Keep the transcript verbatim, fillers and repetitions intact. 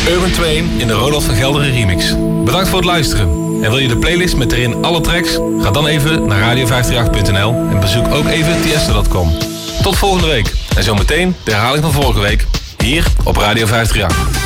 Urban Train in de Rodolph van Gelderen remix. Bedankt voor het luisteren. En wil je de playlist met erin alle tracks? Ga dan even naar radio vijf drie acht punt n l en bezoek ook even tiesto punt com. Tot volgende week. En zometeen de herhaling van vorige week hier op Radio vijf drie acht.